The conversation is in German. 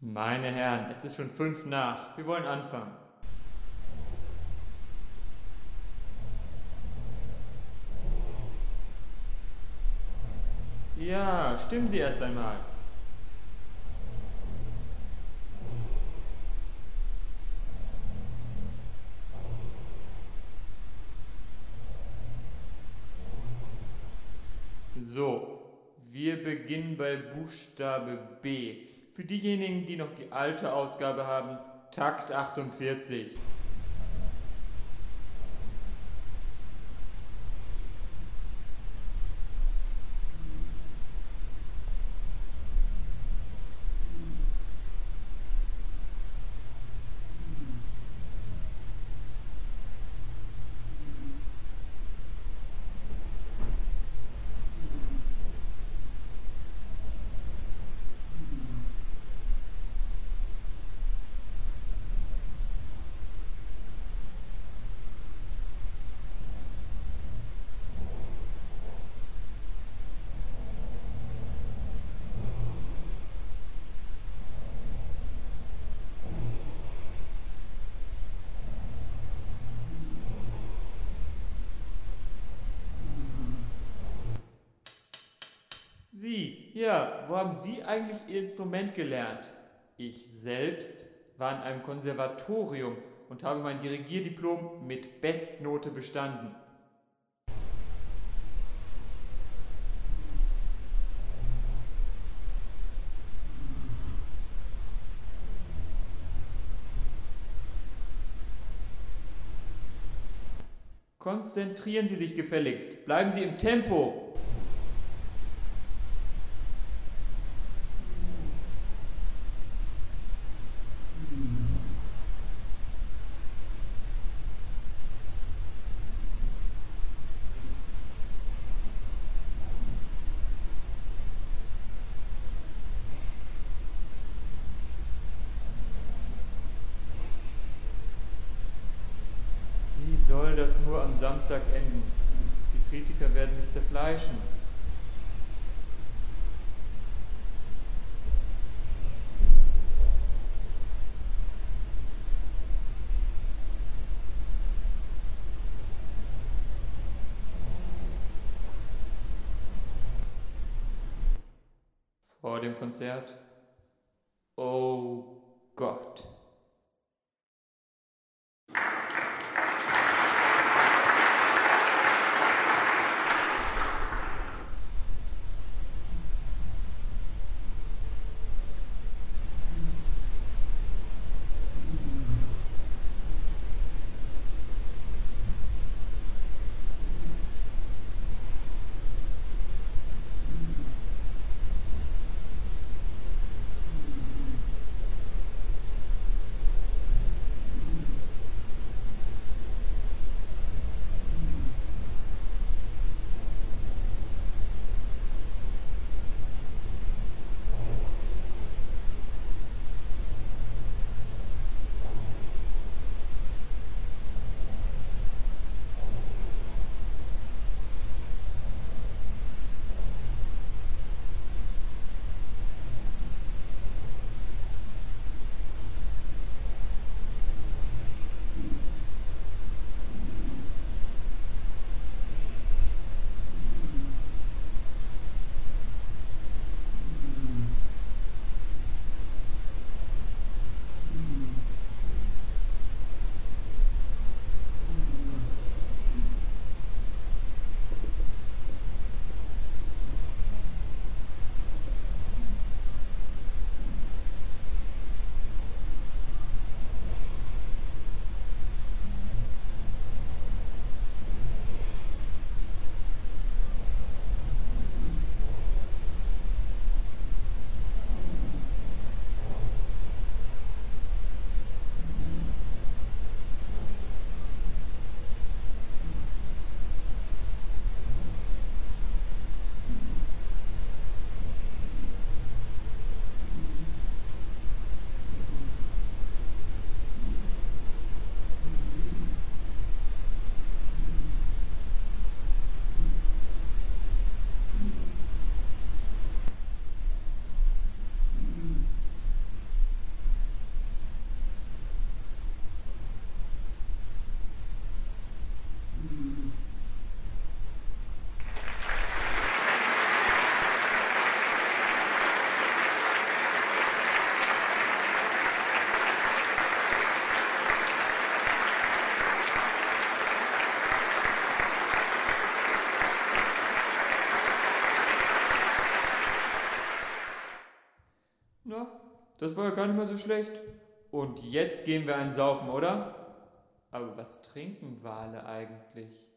Meine Herren, es ist schon 5 nach. Wir wollen anfangen. Ja, stimmen Sie erst einmal. So, wir beginnen bei Buchstabe B. Für diejenigen, die noch die alte Ausgabe haben, Takt 48. Sie, ja, wo haben Sie eigentlich Ihr Instrument gelernt? Ich selbst war in einem Konservatorium und habe mein Dirigierdiplom mit Bestnote bestanden. Konzentrieren Sie sich gefälligst. Bleiben Sie im Tempo. Wie soll das nur am Samstag enden? Die Kritiker werden mich zerfleischen. Vor dem Konzert. Oh Gott. Na, das war ja gar nicht mal so schlecht. Und jetzt gehen wir einen saufen, oder? Aber was trinken Wale eigentlich?